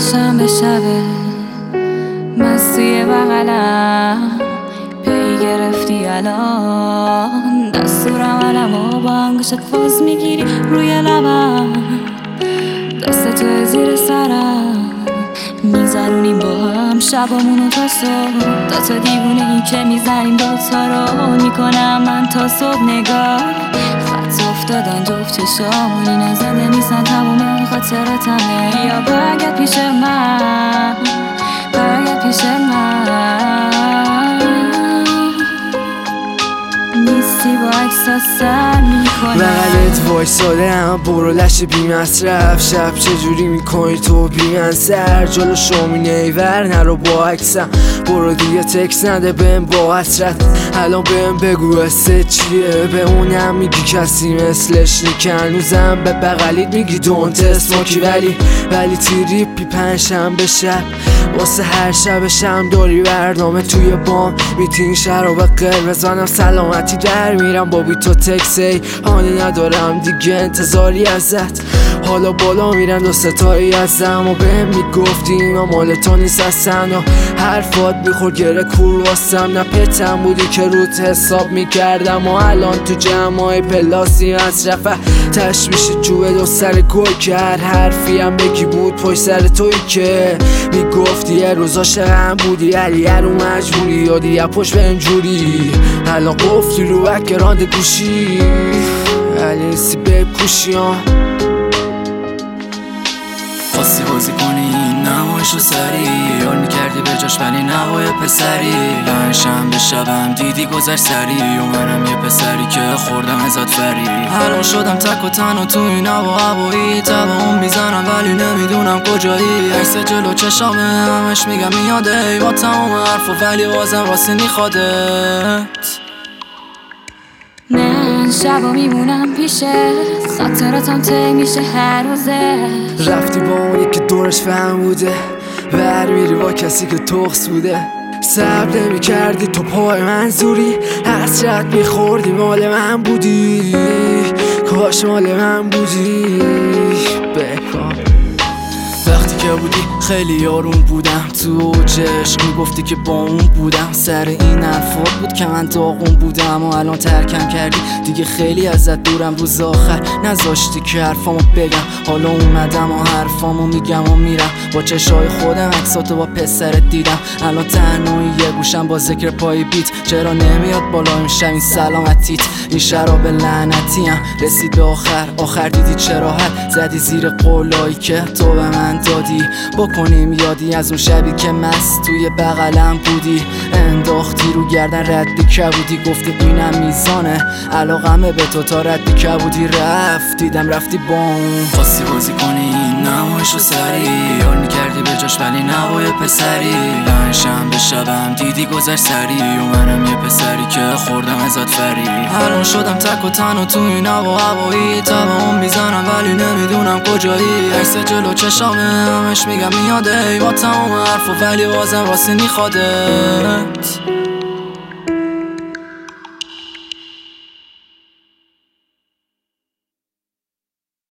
شنبه شبه مستی بغلم پی گرفتی الان دستورم علمو با انگشت فاز میگیری روی لبم دستتو زیر سرم میذارونیم با هم شبامونو تا صبح تا دیوونه این که میزنیم دوتا رو میکنم من تا صبح نگاه خط افتادن جفت چشامون این زنده نیستن تموم خاطرتمه یا برگرد پیش من برگرد پیش من نیستی با احساس سر میکنم بغلت وایساده هم برو لش بی مصرف شب چجوری میکنی تو بی من سر جلو شومی نیور نرو با عکسم برو دیگه تکس نده بهم با حسرت الان بهم بگو قصه چیه به اونم میگی کسی مثلش نیک هنوزم به بغلیت میگی دونت اسموکی ولی تریپی پنجشنبه شب واسه هر شب شم داری برنامه توی بام میتین شراب قرمز منم سلامتی در میرم با بی تو تکسی حالی ندارم دیگه انتظاری ازت حالا بالا میرن دو ستایی ازم و بهم میگفتی اینا مال تو نیست اصلا و حرفات میخورد گره کور واسم نه پتم بودی که روت حساب میکردم و الان تو جمعای پلاسی مصرفه تشویش جوه دو سر گل که هر حرفی هم بگی بود پشت سر توی که میگفتی یه روز عاشقم بودی علی رو مجبوری یادی یه پشت به اینجوری الان قفلی رو بکه رانده گوشی علی نیستی بکوشی خواستی بازی کنی نمایشو سری یار میکردی به جاش ولی نوای پسری پنجشنبه شبم دیدی گذشت سری و منم یه پسری که خوردم ازت فری الان شدم تک و تنها تو این هوا هوایی تبعون میزنم ولی نمیدونم کجایی عکس جلو چشامه همش میگم میاده با تمام حرفو ولی بازم واسه میخوادت من شبا میمونم پیشه خاطراتم ته میشه هر روزه رفتی با اونی که دورش فهم بوده ور میری با کسی که تخص بوده صبر نمی کردی تو پای منظوری حسرت میخوردی مال من بودی کاش مال من بودی بکن وقتی که بودی خیلی آروم بودم تو چشم میگفتی که با اون بودم سر این حرفات بود که من داغون بودم و الان ترکم کردی دیگه خیلی ازت دورم روز آخر نذاشتی که حرفامو بگم حالا اومدم و حرفامو میگم و میرم با چشای خودم عکساتو با پسرت دیدم الان تنهایی یه گوشم با ذکر پای بیت چرا نمیاد بالا میشم این سلامتیت این شراب لعنتیم رسید به آخر دیدی چرا حد زدی زیر قولایی که تو به من دادی بکنیم یادی از اون شبی که مست توی بغلم بودی انداختی رو گردن ردی کبودی گفتی اینم میزانه علاقمه به تو تا ردی کبودی رفتی با اون خواستی بازی کنی نمایشو سری یار میکردی به جاش ولی نوای پسری پنجشنبه شبم دیدی گذشت سری و منم یه پسری که خوردم ازت فری الان شدم تک و تنها تو این هوا هوایی تبعون میزنم ولی نمیدونم کجایی عکس جلو چشامه همش میگم میاده با تمام حرفو ولی بازم واسه میخوادت